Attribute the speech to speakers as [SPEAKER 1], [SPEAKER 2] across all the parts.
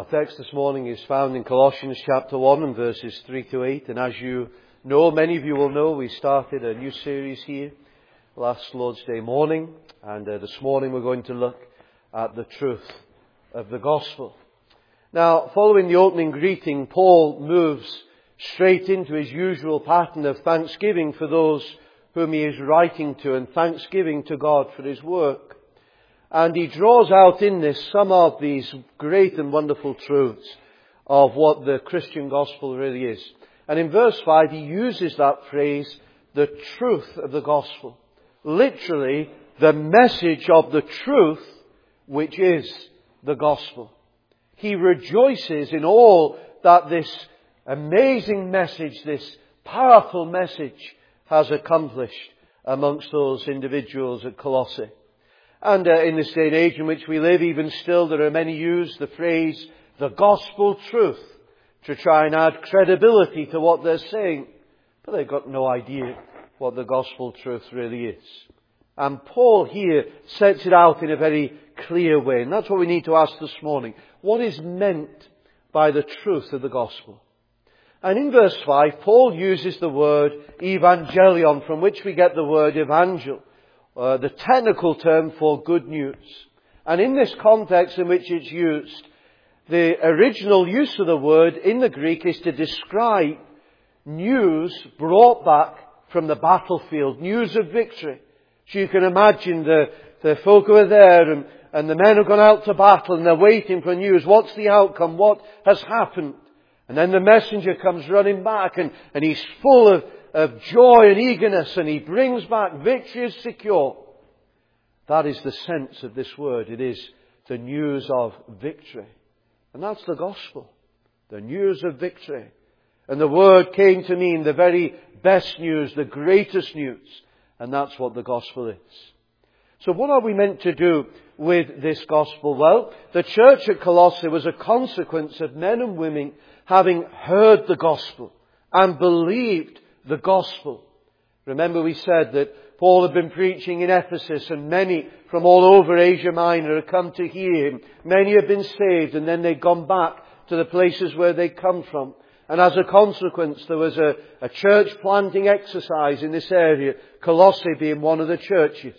[SPEAKER 1] Our text this morning is found in Colossians chapter 1 and verses 3 to 8. And as you know, many of you will know, we started a new series here last Lord's Day morning. And this morning we're going to look at the truth of the gospel. Now, following the opening greeting, Paul moves straight into his usual pattern of thanksgiving for those whom he is writing to and thanksgiving to God for his work. And he draws out in this some of these great and wonderful truths of what the Christian gospel really is. And in verse 5 he uses that phrase, the truth of the gospel. Literally, the message of the truth, which is the gospel. He rejoices in all that this amazing message, this powerful message has accomplished amongst those individuals at Colossae. And in this day and age in which we live, even still, there are many who use the phrase, the gospel truth, to try and add credibility to what they're saying. But they've got no idea what the gospel truth really is. And Paul here sets it out in a very clear way. And that's what we need to ask this morning. What is meant by the truth of the gospel? And in verse 5, Paul uses the word evangelion, from which we get the word evangel. The technical term for good news. And in this context in which it's used, the original use of the word in the Greek is to describe news brought back from the battlefield, news of victory. So you can imagine the folk who are there and the men have gone out to battle and they're waiting for news. What's the outcome? What has happened? And then the messenger comes running back and he's full of joy and eagerness, and he brings back victory is secure. That is the sense of this word. It is the news of victory. And that's the gospel. The news of victory. And the word came to mean the very best news, the greatest news. And that's what the gospel is. So what are we meant to do with this gospel? Well, the church at Colossae was a consequence of men and women having heard the gospel and believed the gospel. Remember we said that Paul had been preaching in Ephesus and many from all over Asia Minor had come to hear him. Many had been saved and then they'd gone back to the places where they'd come from. And as a consequence there was a church planting exercise in this area, Colossae being one of the churches.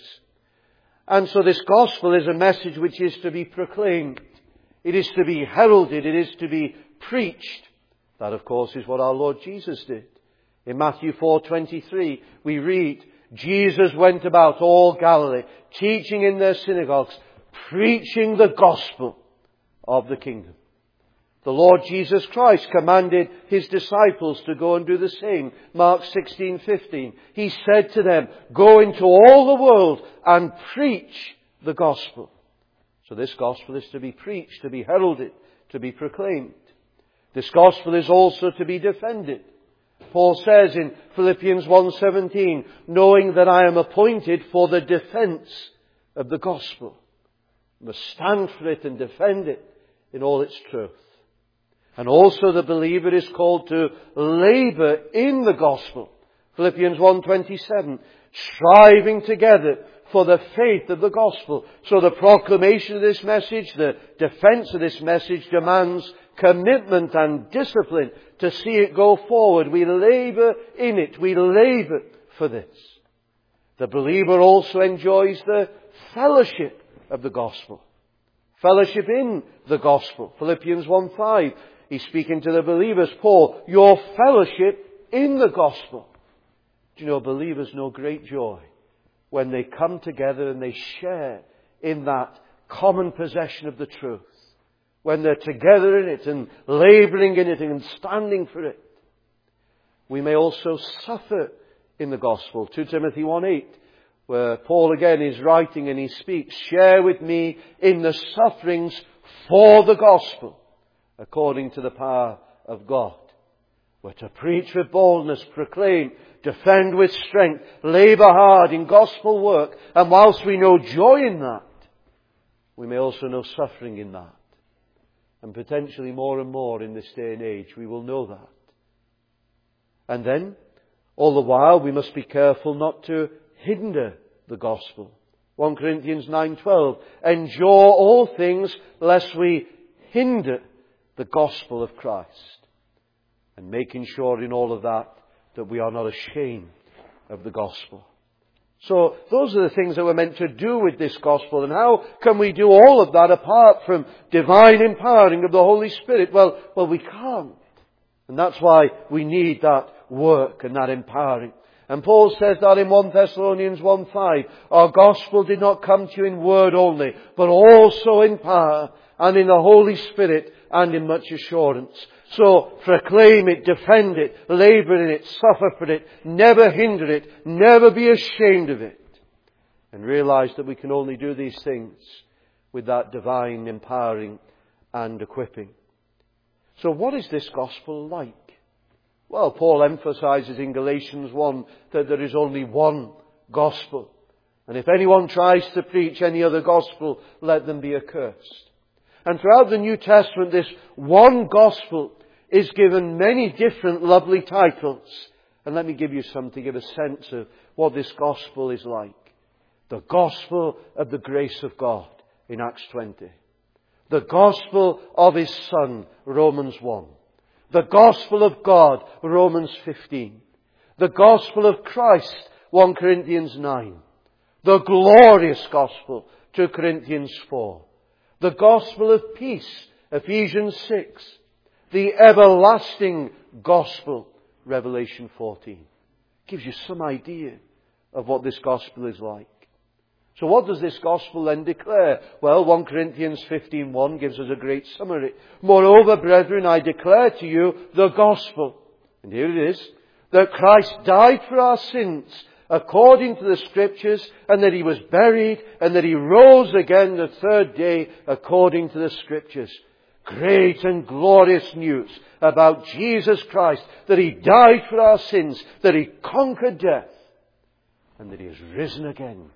[SPEAKER 1] And so this gospel is a message which is to be proclaimed. It is to be heralded. It is to be preached. That of course is what our Lord Jesus did. In Matthew 4:23, we read, Jesus went about all Galilee, teaching in their synagogues, preaching the gospel of the kingdom. The Lord Jesus Christ commanded His disciples to go and do the same. Mark 16:15. He said to them, go into all the world and preach the gospel. So this gospel is to be preached, to be heralded, to be proclaimed. This gospel is also to be defended. Paul says in Philippians 1:17, knowing that I am appointed for the defense of the gospel. I must stand for it and defend it in all its truth. And also the believer is called to labour in the gospel. Philippians 1:27, striving together for the faith of the gospel. So the proclamation of this message, the defence of this message demands commitment and discipline to see it go forward. We labour in it. We labour for this. The believer also enjoys the fellowship of the gospel. Fellowship in the gospel. Philippians 1:5. He's speaking to the believers. Paul, your fellowship in the gospel. Do you know, believers know great joy when they come together and they share in that common possession of the truth. When they're together in it and labouring in it and standing for it. We may also suffer in the gospel. 2 Timothy 1:8, where Paul again is writing and he speaks, share with me in the sufferings for the gospel, according to the power of God. We're to preach with boldness, proclaim, defend with strength, labour hard in gospel work. And whilst we know joy in that, we may also know suffering in that. And potentially more and more in this day and age, we will know that. And then, all the while, we must be careful not to hinder the gospel. 1 Corinthians 9:12, endure all things lest we hinder the gospel of Christ. And making sure in all of that we are not ashamed of the gospel. So those are the things that we're meant to do with this gospel. And how can we do all of that apart from divine empowering of the Holy Spirit? Well, we can't. And that's why we need that work and that empowering. And Paul says that in 1 Thessalonians 1:5, our gospel did not come to you in word only, but also in power and in the Holy Spirit and in much assurance. So proclaim it, defend it, labour in it, suffer for it, never hinder it, never be ashamed of it. And realise that we can only do these things with that divine empowering and equipping. So what is this gospel like? Well, Paul emphasises in Galatians 1 that there is only one gospel. And if anyone tries to preach any other gospel, let them be accursed. And throughout the New Testament, this one gospel is given many different lovely titles. And let me give you some to give a sense of what this gospel is like. The gospel of the grace of God in Acts 20. The gospel of His Son, Romans 1. The gospel of God, Romans 15. The gospel of Christ, 1 Corinthians 9. The glorious gospel, 2 Corinthians 4. The gospel of peace, Ephesians 6. The everlasting gospel, Revelation 14. Gives you some idea of what this gospel is like. So what does this gospel then declare? Well, 1 Corinthians 15:1 gives us a great summary. Moreover, brethren, I declare to you the gospel. And here it is. That Christ died for our sins according to the Scriptures, and that He was buried, and that He rose again the third day according to the Scriptures. Great and glorious news about Jesus Christ, that He died for our sins, that He conquered death, and that He has risen again.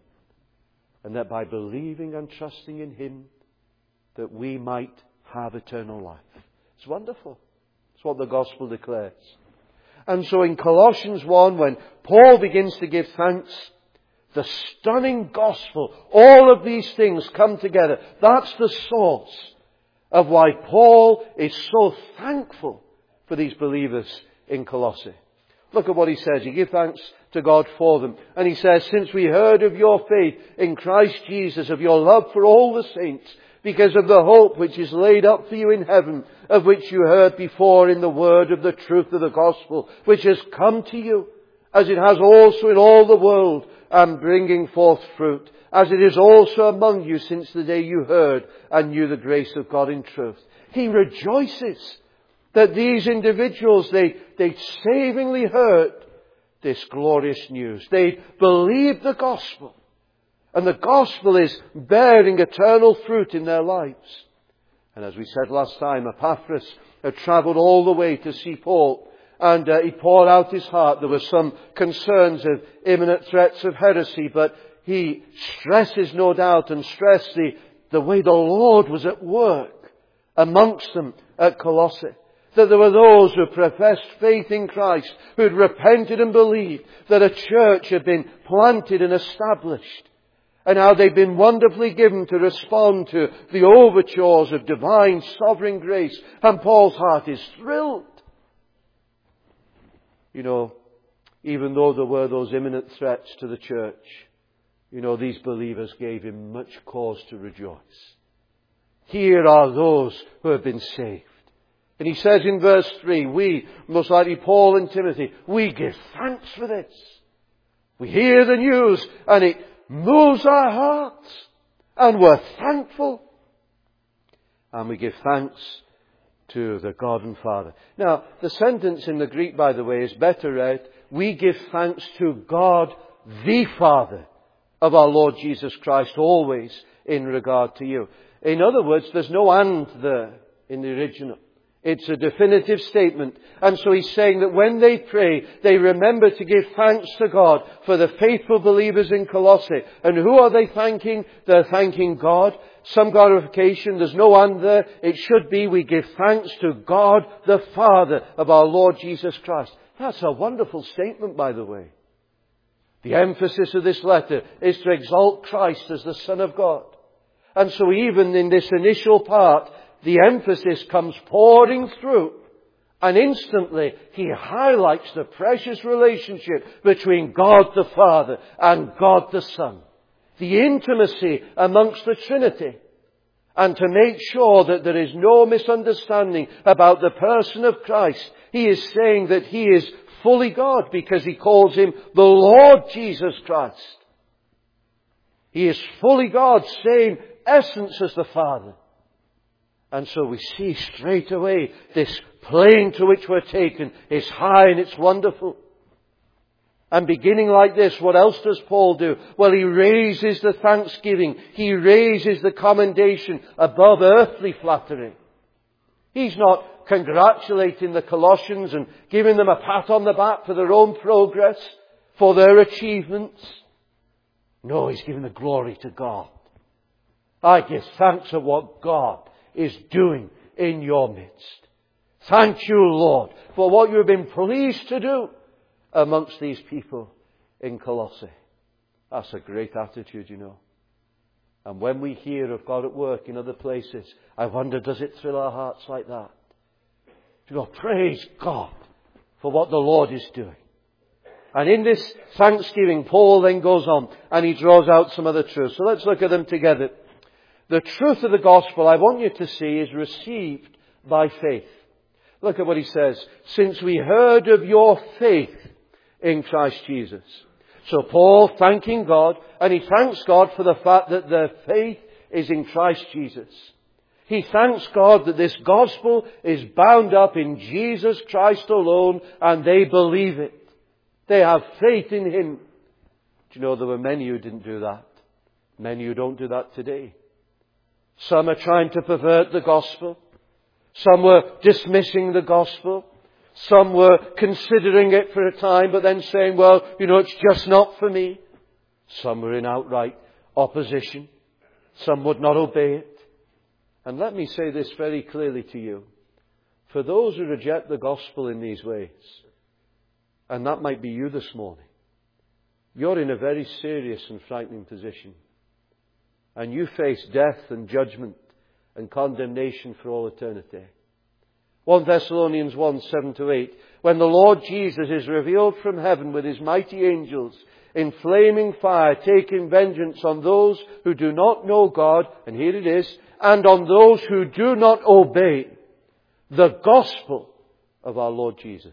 [SPEAKER 1] And that by believing and trusting in Him, that we might have eternal life. It's wonderful. It's what the gospel declares. And so in Colossians 1, when Paul begins to give thanks, the stunning gospel, all of these things come together. That's the source of why Paul is so thankful for these believers in Colossae. Look at what he says. He gives thanks to God for them. And he says, since we heard of your faith in Christ Jesus, of your love for all the saints, because of the hope which is laid up for you in heaven, of which you heard before in the word of the truth of the gospel, which has come to you, as it has also in all the world, and bringing forth fruit, as it is also among you since the day you heard and knew the grace of God in truth. He rejoices that these individuals, they savingly heard this glorious news. They believed the gospel. And the gospel is bearing eternal fruit in their lives. And as we said last time, Epaphras had travelled all the way to see Paul. And he poured out his heart. There were some concerns of imminent threats of heresy. But he stresses, no doubt, and stressed the way the Lord was at work amongst them at Colossae. That there were those who professed faith in Christ, who had repented and believed, that a church had been planted and established, and how they'd been wonderfully given to respond to the overtures of divine sovereign grace. And Paul's heart is thrilled. You know, even though there were those imminent threats to the church, you know, these believers gave him much cause to rejoice. Here are those who have been saved. And he says in verse 3, we, most likely Paul and Timothy, we give thanks for this. We hear the news and it moves our hearts. And we're thankful. And we give thanks to the God and Father. Now, the sentence in the Greek, by the way, is better read, we give thanks to God the Father of our Lord Jesus Christ, always in regard to you. In other words, there's no and there in the original. It's a definitive statement. And so he's saying that when they pray, they remember to give thanks to God for the faithful believers in Colossae. And who are they thanking? They're thanking God. Some glorification. There's no and there. It should be we give thanks to God the Father of our Lord Jesus Christ. That's a wonderful statement, by the way. The emphasis of this letter is to exalt Christ as the Son of God. And so even in this initial part, the emphasis comes pouring through. And instantly, he highlights the precious relationship between God the Father and God the Son. The intimacy amongst the Trinity. And to make sure that there is no misunderstanding about the person of Christ, he is saying that he is fully God because he calls him the Lord Jesus Christ. He is fully God, same essence as the Father. And so we see straight away this plane to which we're taken is high and it's wonderful. And beginning like this, what else does Paul do? Well, he raises the thanksgiving. He raises the commendation above earthly flattery. He's not congratulating the Colossians and giving them a pat on the back for their own progress, for their achievements. No, he's giving the glory to God. I give thanks for what God is doing in your midst. Thank you, Lord, for what you have been pleased to do amongst these people in Colossae. That's a great attitude, you know. And when we hear of God at work in other places, I wonder, does it thrill our hearts like that? You know, praise God for what the Lord is doing. And in this thanksgiving, Paul then goes on and he draws out some other truths. So let's look at them together. The truth of the gospel, I want you to see, is received by faith. Look at what he says. Since we heard of your faith in Christ Jesus. So Paul thanking God, and he thanks God for the fact that their faith is in Christ Jesus. He thanks God that this gospel is bound up in Jesus Christ alone, and they believe it. They have faith in Him. Do you know, there were many who didn't do that. Many who don't do that today. Some are trying to pervert the gospel. Some were dismissing the gospel. Some were considering it for a time, but then saying, well, you know, it's just not for me. Some were in outright opposition. Some would not obey it. And let me say this very clearly to you. For those who reject the gospel in these ways, and that might be you this morning, you're in a very serious and frightening position. And you face death and judgment and condemnation for all eternity. 1 Thessalonians 1, 7-8. When the Lord Jesus is revealed from heaven with His mighty angels in flaming fire, taking vengeance on those who do not know God, and here it is, and on those who do not obey the gospel of our Lord Jesus.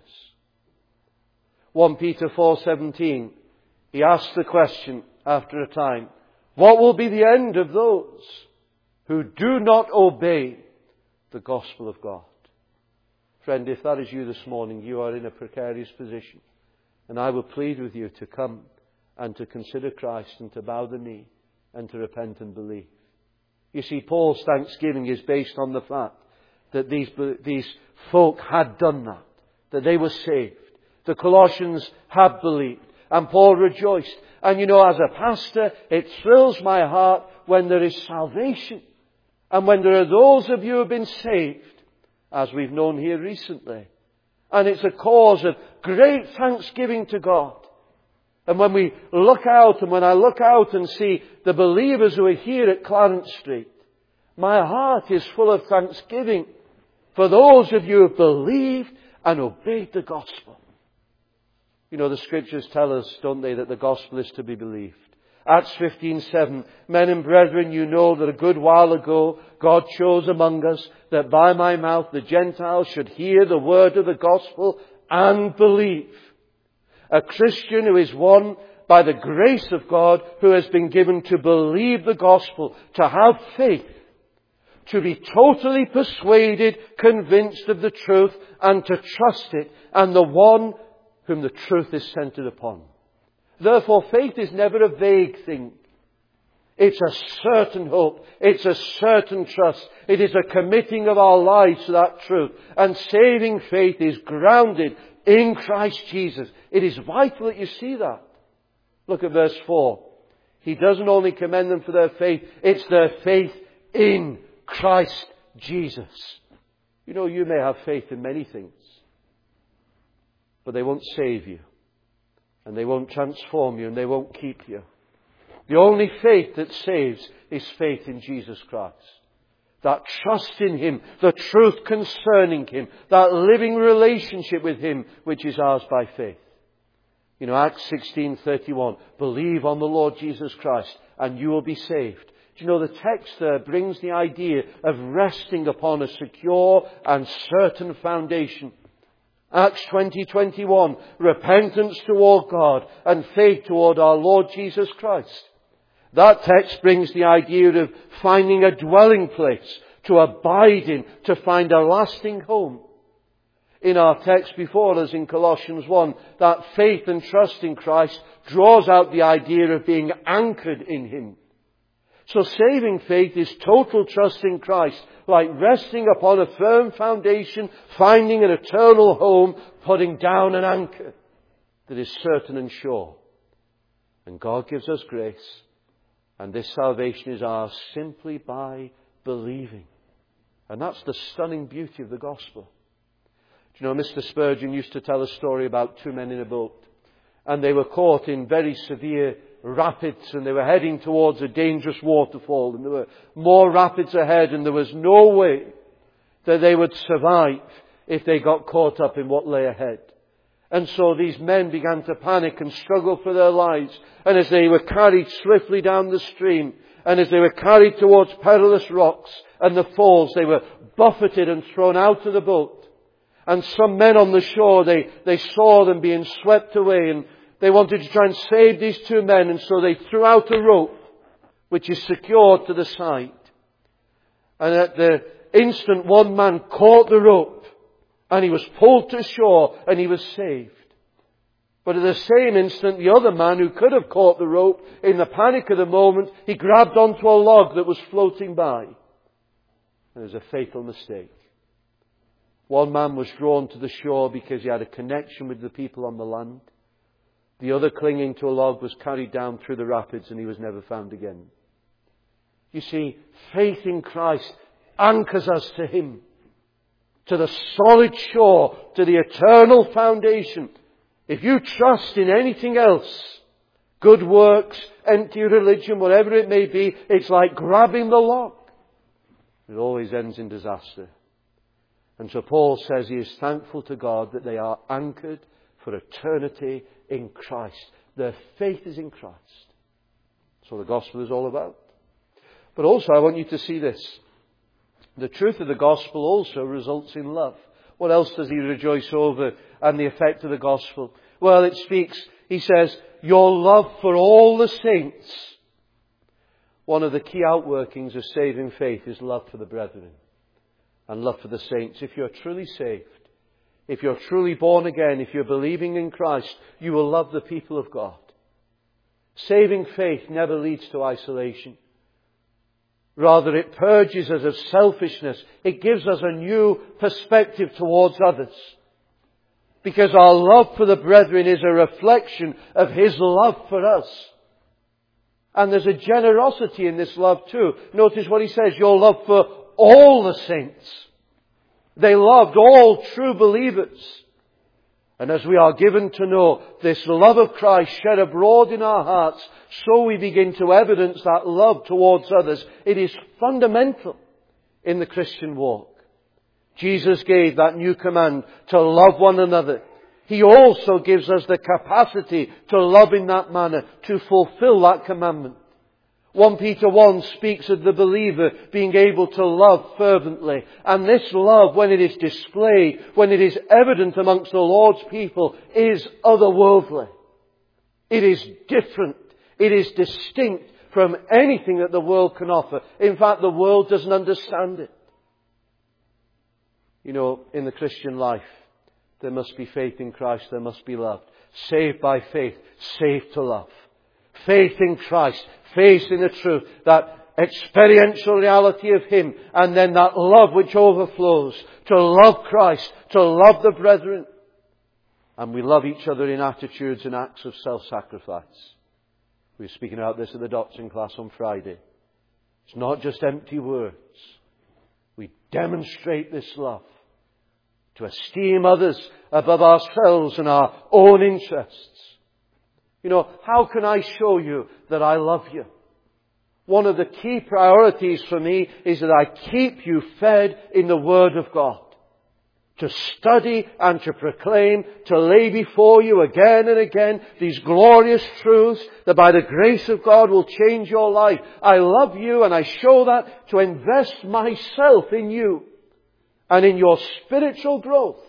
[SPEAKER 1] 1 Peter 4:17. He asks the question after a time, what will be the end of those who do not obey the gospel of God? Friend, if that is you this morning, you are in a precarious position. And I will plead with you to come and to consider Christ and to bow the knee and to repent and believe. You see, Paul's thanksgiving is based on the fact that these folk had done that they were saved. The Colossians had believed, and Paul rejoiced. And you know, as a pastor, it thrills my heart when there is salvation. And when there are those of you who have been saved, as we've known here recently. And it's a cause of great thanksgiving to God. And when we look out, and when I look out and see the believers who are here at Clarence Street, my heart is full of thanksgiving for those of you who have believed and obeyed the gospel. You know, the scriptures tell us, don't they, that the gospel is to be believed. Acts 15:7, men and brethren, you know that a good while ago God chose among us that by my mouth the Gentiles should hear the word of the gospel and believe. A Christian who is one by the grace of God, who has been given to believe the gospel, to have faith, to be totally persuaded, convinced of the truth, and to trust it, and the one whom the truth is centered upon. Therefore, faith is never a vague thing. It's a certain hope. It's a certain trust. It is a committing of our lives to that truth. And saving faith is grounded in Christ Jesus. It is vital that you see that. Look at verse 4. He doesn't only commend them for their faith, it's their faith in Christ Jesus. You know, you may have faith in many things, but they won't save you. And they won't transform you, and they won't keep you. The only faith that saves is faith in Jesus Christ. that trust in Him, the truth concerning Him, that living relationship with Him, which is ours by faith. Acts 16:31, believe on the Lord Jesus Christ and you will be saved. Do you know the text there brings the idea of resting upon a secure and certain foundation. Acts 20:21, repentance toward God and faith toward our Lord Jesus Christ. That text brings the idea of finding a dwelling place to abide in, to find a lasting home. In our text before us in Colossians 1, that faith and trust in Christ draws out the idea of being anchored in Him. So saving faith is total trust in Christ, like resting upon a firm foundation, finding an eternal home, putting down an anchor that is certain and sure. And God gives us grace, and this salvation is ours simply by believing. And that's the stunning beauty of the gospel. Do you know, Mr. Spurgeon used to tell a story about two men in a boat, and they were caught in very severe rapids, and they were heading towards a dangerous waterfall, and there were more rapids ahead, and there was no way that they would survive if they got caught up in what lay ahead. And so these men began to panic and struggle for their lives, and as they were carried swiftly down the stream, and as they were carried towards perilous rocks and the falls, they were buffeted and thrown out of the boat. And some men on the shore, they saw them being swept away, and they wanted to try and save these two men, and so they threw out a rope which is secured to the side. And at the instant, one man caught the rope and he was pulled to shore and he was saved. But at the same instant, the other man who could have caught the rope, in the panic of the moment, he grabbed onto a log that was floating by. And it was a fatal mistake. One man was drawn to the shore because he had a connection with the people on the land. The other, clinging to a log, was carried down through the rapids and he was never found again. You see, faith in Christ anchors us to Him, to the solid shore, to the eternal foundation. If you trust in anything else, good works, empty religion, whatever it may be, it's like grabbing the log. It always ends in disaster. And so Paul says he is thankful to God that they are anchored for eternity in Christ. Their faith is in Christ. That's what the gospel is all about. But also I want you to see this. The truth of the gospel also results in love. What else does he rejoice over and the effect of the gospel? Well, it speaks, he says, your love for all the saints. One of the key outworkings of saving faith is love for the brethren and love for the saints. If you're truly saved, if you're truly born again, if you're believing in Christ, you will love the people of God. Saving faith never leads to isolation. Rather, it purges us of selfishness. It gives us a new perspective towards others. Because our love for the brethren is a reflection of His love for us. And there's a generosity in this love too. Notice what he says, your love for all the saints. They loved all true believers. And as we are given to know this love of Christ shed abroad in our hearts, so we begin to evidence that love towards others. It is fundamental in the Christian walk. Jesus gave that new command to love one another. He also gives us the capacity to love in that manner, to fulfill that commandment. 1 Peter 1 speaks of the believer being able to love fervently. And this love, when it is displayed, when it is evident amongst the Lord's people, is otherworldly. It is different. It is distinct from anything that the world can offer. In fact, the world doesn't understand it. You know, in the Christian life, there must be faith in Christ, there must be love. Saved by faith, saved to love. Faith in Christ, faith in the truth, that experiential reality of Him, and then that love which overflows to love Christ, to love the brethren. And we love each other in attitudes and acts of self-sacrifice. We were speaking about this at the doctrine class on Friday. It's not just empty words. We demonstrate this love to esteem others above ourselves and our own interests. You know, how can I show you that I love you? One of the key priorities for me is that I keep you fed in the Word of God. To study and to proclaim, to lay before you again and again these glorious truths that by the grace of God will change your life. I love you, and I show that to invest myself in you and in your spiritual growth.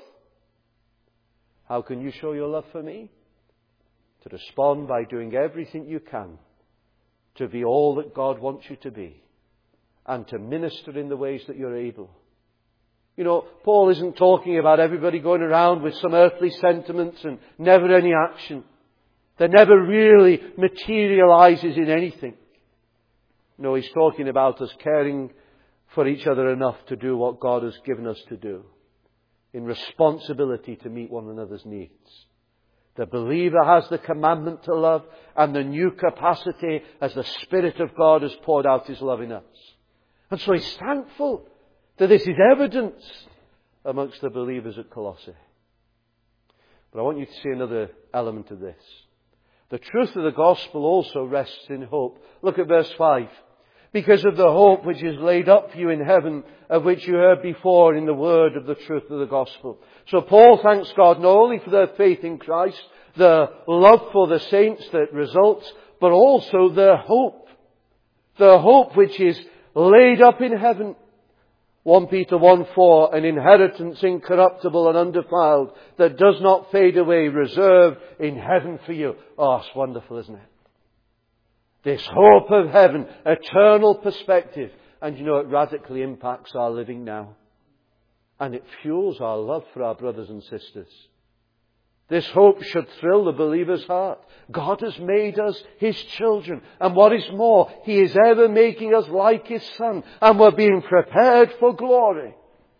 [SPEAKER 1] How can you show your love for me? To respond by doing everything you can to be all that God wants you to be, and to minister in the ways that you're able. You know, Paul isn't talking about everybody going around with some earthly sentiments and never any action that never really materializes in anything. No, he's talking about us caring for each other enough to do what God has given us to do, in responsibility to meet one another's needs. The believer has the commandment to love and the new capacity as the Spirit of God has poured out His love in us. And so he's thankful that this is evidenced amongst the believers at Colossae. But I want you to see another element of this. The truth of the gospel also rests in hope. Look at verse 5. Because of the hope which is laid up for you in heaven, of which you heard before in the word of the truth of the gospel. So Paul thanks God not only for their faith in Christ, the love for the saints that results, but also their hope. The hope which is laid up in heaven. 1 Peter 1:4, an inheritance incorruptible and undefiled, that does not fade away, reserved in heaven for you. Oh, it's wonderful, isn't it? This hope of heaven, eternal perspective. And you know, it radically impacts our living now. And it fuels our love for our brothers and sisters. This hope should thrill the believer's heart. God has made us His children. And what is more, He is ever making us like His Son. And we're being prepared for glory.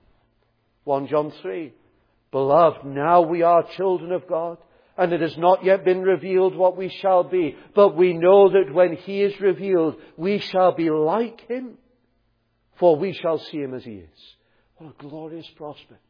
[SPEAKER 1] 1 John 3. Beloved, now we are children of God. And it has not yet been revealed what we shall be. But we know that when He is revealed, we shall be like Him. For we shall see Him as He is. What a glorious prospect.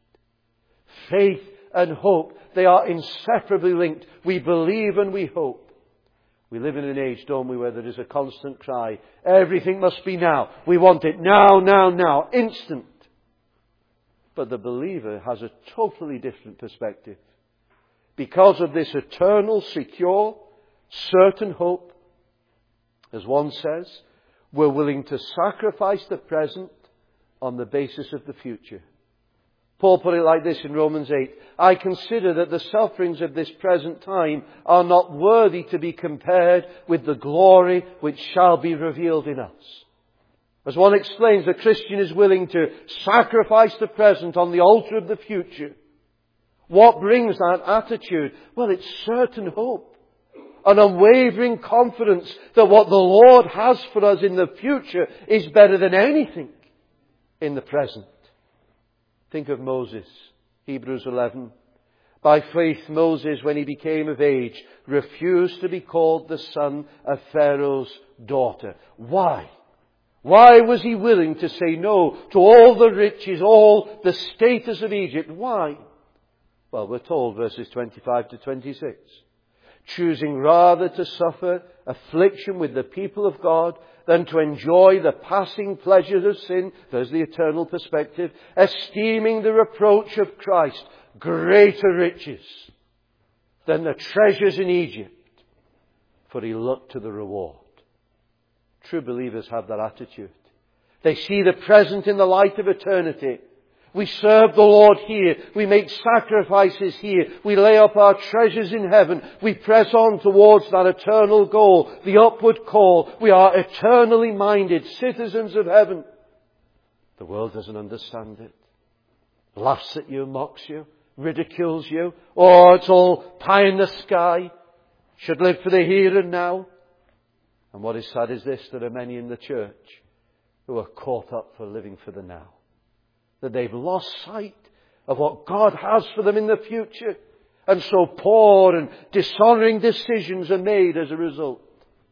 [SPEAKER 1] Faith and hope, they are inseparably linked. We believe and we hope. We live in an age, don't we, where there is a constant cry. Everything must be now. We want it now, now, now. Instant. But the believer has a totally different perspective. Because of this eternal, secure, certain hope, as one says, we're willing to sacrifice the present on the basis of the future. Paul put it like this in Romans 8. I consider that the sufferings of this present time are not worthy to be compared with the glory which shall be revealed in us. As one explains, the Christian is willing to sacrifice the present on the altar of the future. What brings that attitude? Well, it's certain hope. An unwavering confidence that what the Lord has for us in the future is better than anything in the present. Think of Moses, Hebrews 11. By faith, Moses, when he became of age, refused to be called the son of Pharaoh's daughter. Why? Why was he willing to say no to all the riches, all the status of Egypt? Why? Well, we're told, verses 25 to 26. Choosing rather to suffer affliction with the people of God than to enjoy the passing pleasures of sin. There's the eternal perspective. Esteeming the reproach of Christ greater riches than the treasures in Egypt. For he looked to the reward. True believers have that attitude. They see the present in the light of eternity. We serve the Lord here. We make sacrifices here. We lay up our treasures in heaven. We press on towards that eternal goal, the upward call. We are eternally minded, citizens of heaven. The world doesn't understand it. Laughs at you, mocks you, ridicules you. Oh, it's all pie in the sky. Should live for the here and now. And what is sad is this, there are many in the church who are caught up for living for the now. That they've lost sight of what God has for them in the future. And so poor and dishonouring decisions are made as a result.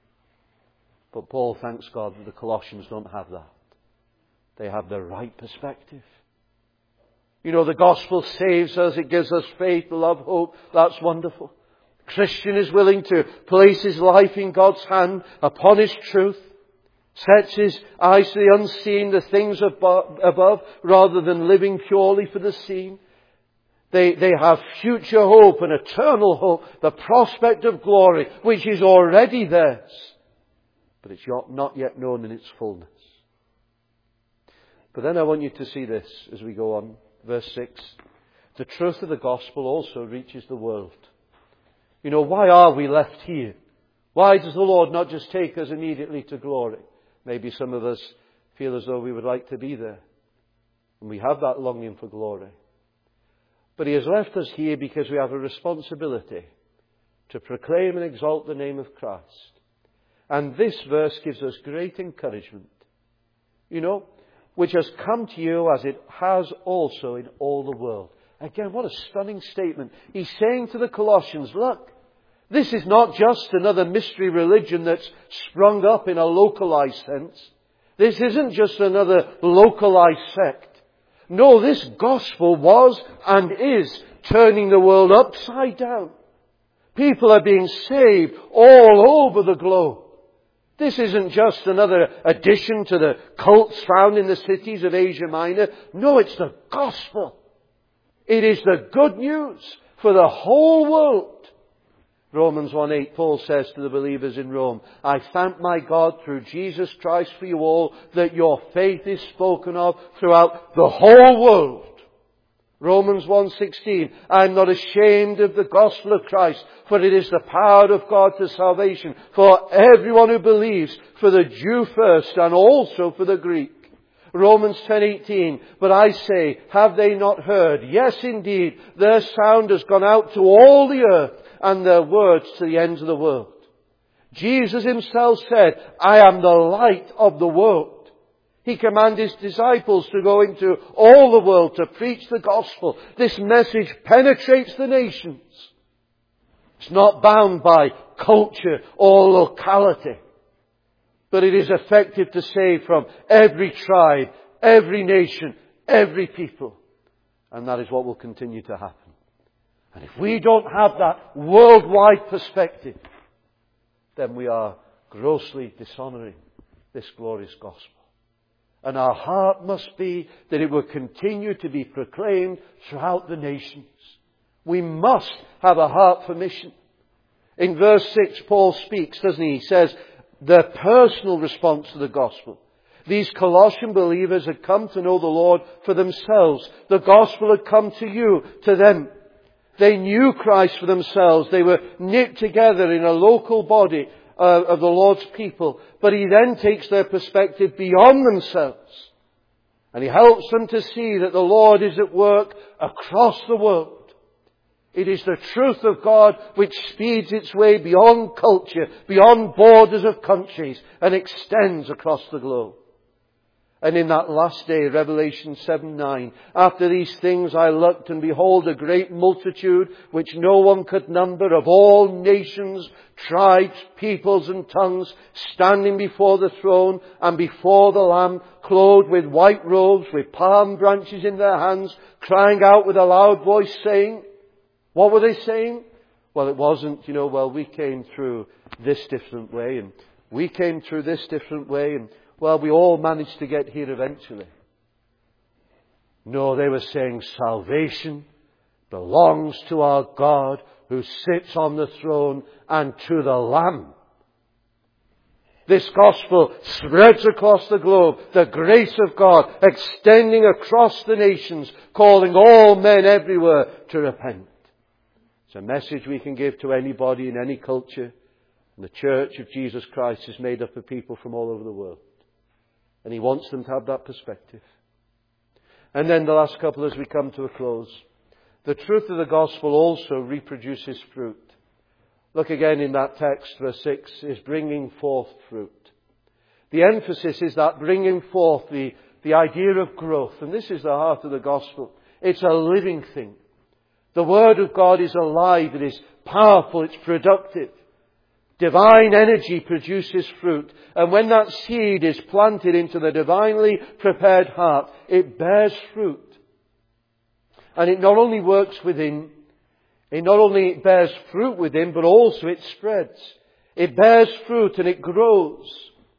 [SPEAKER 1] But Paul thanks God that the Colossians don't have that. They have the right perspective. You know, the gospel saves us. It gives us faith, love, hope. That's wonderful. Christian is willing to place his life in God's hand upon His truth. sets his eyes to the unseen, the things above, rather than living purely for the seen. They have future hope and eternal hope, the prospect of glory, which is already theirs. But it's not yet known in its fullness. But then I want you to see this as we go on. Verse 6. The truth of the gospel also reaches the world. You know, why are we left here? Why does the Lord not just take us immediately to glory? Maybe some of us feel as though we would like to be there. And we have that longing for glory. But He has left us here because we have a responsibility to proclaim and exalt the name of Christ. And this verse gives us great encouragement. You know, which has come to you as it has also in all the world. Again, what a stunning statement. He's saying to the Colossians, look, this is not just another mystery religion that's sprung up in a localized sense. This isn't just another localized sect. No, this gospel was and is turning the world upside down. People are being saved all over the globe. This isn't just another addition to the cults found in the cities of Asia Minor. No, it's the gospel. It is the good news for the whole world. Romans 1:8, Paul says to the believers in Rome, I thank my God through Jesus Christ for you all, that your faith is spoken of throughout the whole world. Romans 1:16, I am not ashamed of the gospel of Christ, for it is the power of God to salvation for everyone who believes, for the Jew first and also for the Greek. Romans 10:18, but I say, have they not heard? Yes, indeed, their sound has gone out to all the earth, and their words to the ends of the world. Jesus Himself said, I am the light of the world. He commanded His disciples to go into all the world to preach the gospel. This message penetrates the nations. It's not bound by culture or locality, but it is effective to save from every tribe, every nation, every people. And that is what will continue to happen. And if we don't have that worldwide perspective, then we are grossly dishonouring this glorious gospel. And our heart must be that it will continue to be proclaimed throughout the nations. We must have a heart for mission. In verse 6, Paul speaks, doesn't he? He says, their personal response to the gospel. These Colossian believers had come to know the Lord for themselves. The gospel had come to you, to them. They knew Christ for themselves. They were knit together in a local body of the Lord's people. But He then takes their perspective beyond themselves. And He helps them to see that the Lord is at work across the world. It is the truth of God which speeds its way beyond culture, beyond borders of countries, and extends across the globe. And in that last day, Revelation 7:9, after these things I looked, and behold, a great multitude, which no one could number, of all nations, tribes, peoples and tongues, standing before the throne and before the Lamb, clothed with white robes, with palm branches in their hands, crying out with a loud voice, saying, what were they saying? Well, it wasn't, we came through this different way, and we came through this different way, and we all managed to get here eventually. No, they were saying salvation belongs to our God who sits on the throne and to the Lamb. This gospel spreads across the globe, the grace of God extending across the nations, calling all men everywhere to repent. It's a message we can give to anybody in any culture. And the Church of Jesus Christ is made up of people from all over the world. And He wants them to have that perspective. And then the last couple as we come to a close. The truth of the gospel also reproduces fruit. Look again in that text, verse 6, is bringing forth fruit. The emphasis is that bringing forth, the idea of growth. And this is the heart of the gospel. It's a living thing. The Word of God is alive, it is powerful, it's productive. Divine energy produces fruit. And when that seed is planted into the divinely prepared heart, it bears fruit. And it not only works within, it not only bears fruit within, but also it spreads. It bears fruit and it grows.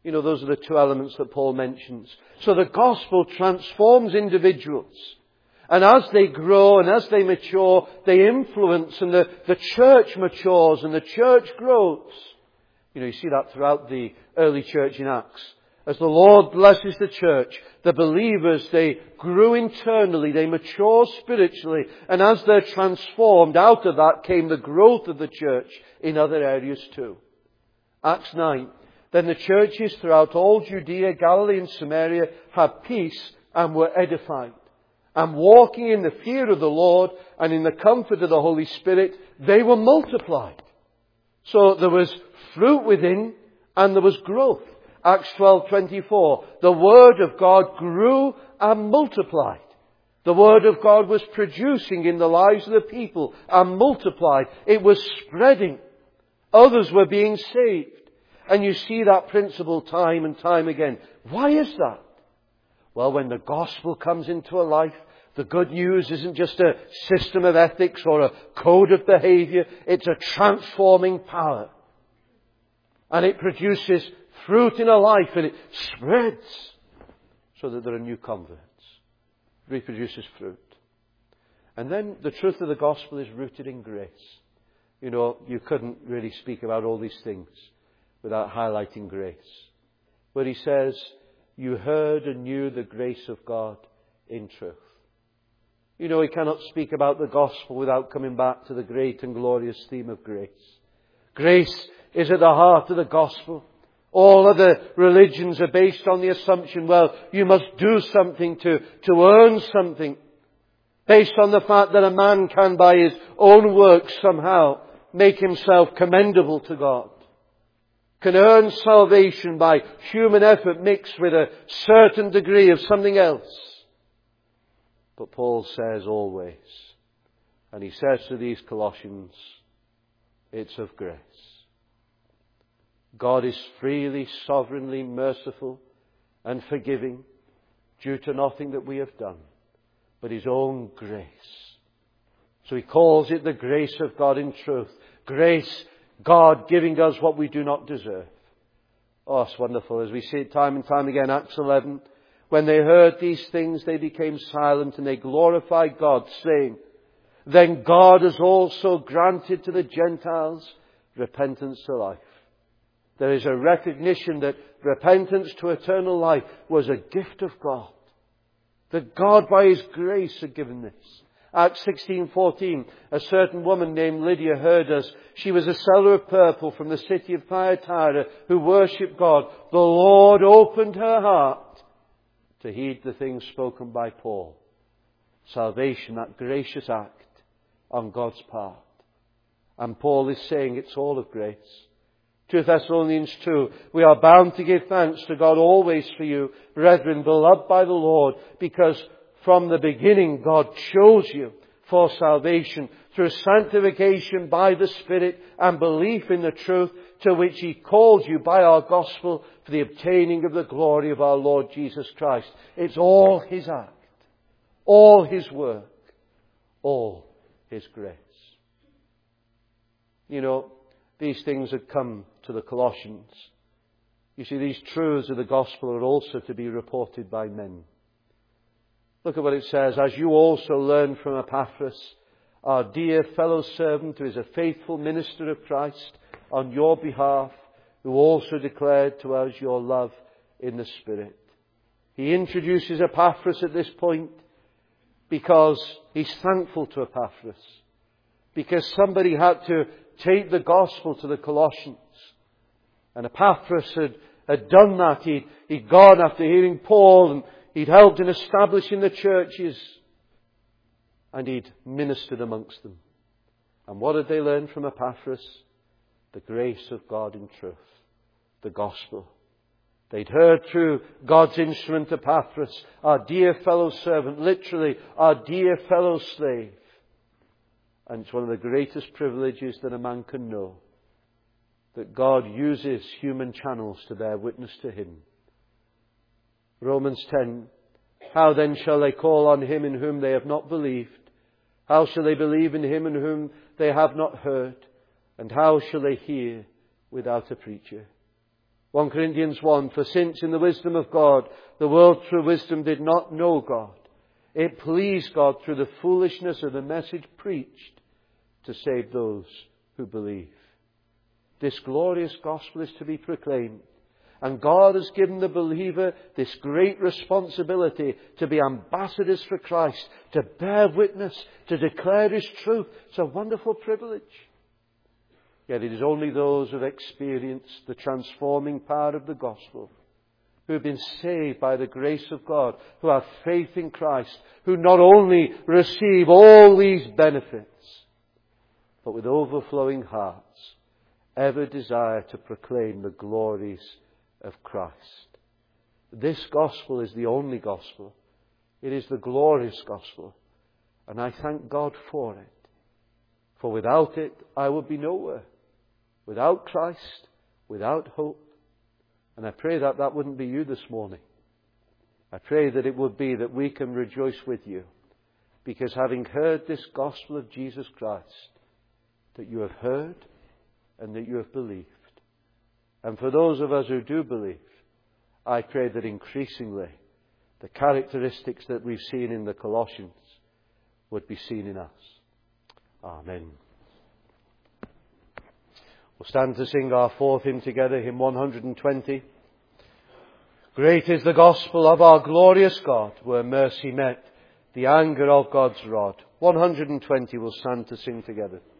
[SPEAKER 1] You know, those are the two elements that Paul mentions. So the gospel transforms individuals. And as they grow and as they mature, they influence, and the church matures and the church grows. You know, you see that throughout the early church in Acts. As the Lord blesses the church, the believers, they grew internally, they mature spiritually, and as they're transformed, out of that came the growth of the church in other areas too. Acts 9. Then the churches throughout all Judea, Galilee and Samaria had peace and were edified. And walking in the fear of the Lord and in the comfort of the Holy Spirit, they were multiplied. So there was fruit within and there was growth. Acts 12:24. The Word of God grew and multiplied. The Word of God was producing in the lives of the people and multiplied. It was spreading. Others were being saved. And you see that principle time and time again. Why is that? Well, when the gospel comes into a life, the good news isn't just a system of ethics or a code of behavior. It's a transforming power. And it produces fruit in a life, and it spreads so that there are new converts. It reproduces fruit. And then the truth of the gospel is rooted in grace. You know, you couldn't really speak about all these things without highlighting grace. Where he says, you heard and knew the grace of God in truth. You know, he cannot speak about the gospel without coming back to the great and glorious theme of grace. Grace is at the heart of the gospel. All other religions are based on the assumption, well, you must do something to earn something. Based on the fact that a man can, by his own works, somehow make himself commendable to God. Can earn salvation by human effort mixed with a certain degree of something else. But Paul says always, and he says to these Colossians, it's of grace. God is freely, sovereignly merciful and forgiving due to nothing that we have done, but His own grace. So he calls it the grace of God in truth. Grace, God giving us what we do not deserve. Oh, it's wonderful. As we see it time and time again, Acts 11. When they heard these things, they became silent and they glorified God, saying, then God has also granted to the Gentiles repentance to life. There is a recognition that repentance to eternal life was a gift of God. That God by His grace had given this. Acts 16:14, a certain woman named Lydia heard us. She was a seller of purple from the city of Thyatira who worshipped God. The Lord opened her heart to heed the things spoken by Paul. Salvation, that gracious act on God's part. And Paul is saying it's all of grace. 2 Thessalonians 2, we are bound to give thanks to God always for you, brethren, beloved by the Lord, because from the beginning God chose you for salvation through sanctification by the Spirit and belief in the truth to which He called you by our gospel for the obtaining of the glory of our Lord Jesus Christ. It's all His act, all His work, all His grace. You know, these things had come to the Colossians. You see, these truths of the gospel are also to be reported by men. Look at what it says. As you also learned from Epaphras, our dear fellow servant who is a faithful minister of Christ on your behalf, who also declared to us your love in the Spirit. He introduces Epaphras at this point because he's thankful to Epaphras. Because somebody had to take the gospel to the Colossians. And Epaphras had done that. He'd gone after hearing Paul and he'd helped in establishing the churches. And he'd ministered amongst them. And what did they learn from Epaphras? The grace of God in truth. The gospel. They'd heard through God's instrument Epaphras, our dear fellow servant, literally our dear fellow slave. And it's one of the greatest privileges that a man can know. That God uses human channels to bear witness to Him. Romans 10. How then shall they call on Him in whom they have not believed? How shall they believe in Him in whom they have not heard? And how shall they hear without a preacher? 1 Corinthians 1, for since in the wisdom of God, the world through wisdom did not know God, it pleased God through the foolishness of the message preached to save those who believe. This glorious gospel is to be proclaimed. And God has given the believer this great responsibility to be ambassadors for Christ, to bear witness, to declare His truth. It's a wonderful privilege. Yet it is only those who have experienced the transforming power of the gospel, who have been saved by the grace of God, who have faith in Christ, who not only receive all these benefits, but with overflowing hearts, ever desire to proclaim the glories of Christ. This gospel is the only gospel. It is the glorious gospel. And I thank God for it. For without it, I would be nowhere. Without Christ, without hope. And I pray that that wouldn't be you this morning. I pray that it would be that we can rejoice with you. Because having heard this gospel of Jesus Christ, that you have heard and that you have believed. And for those of us who do believe, I pray that increasingly the characteristics that we've seen in the Colossians would be seen in us. Amen. We'll stand to sing our fourth hymn together, hymn 120. Great is the gospel of our glorious God, where mercy met the anger of God's rod. 120 we'll stand to sing together.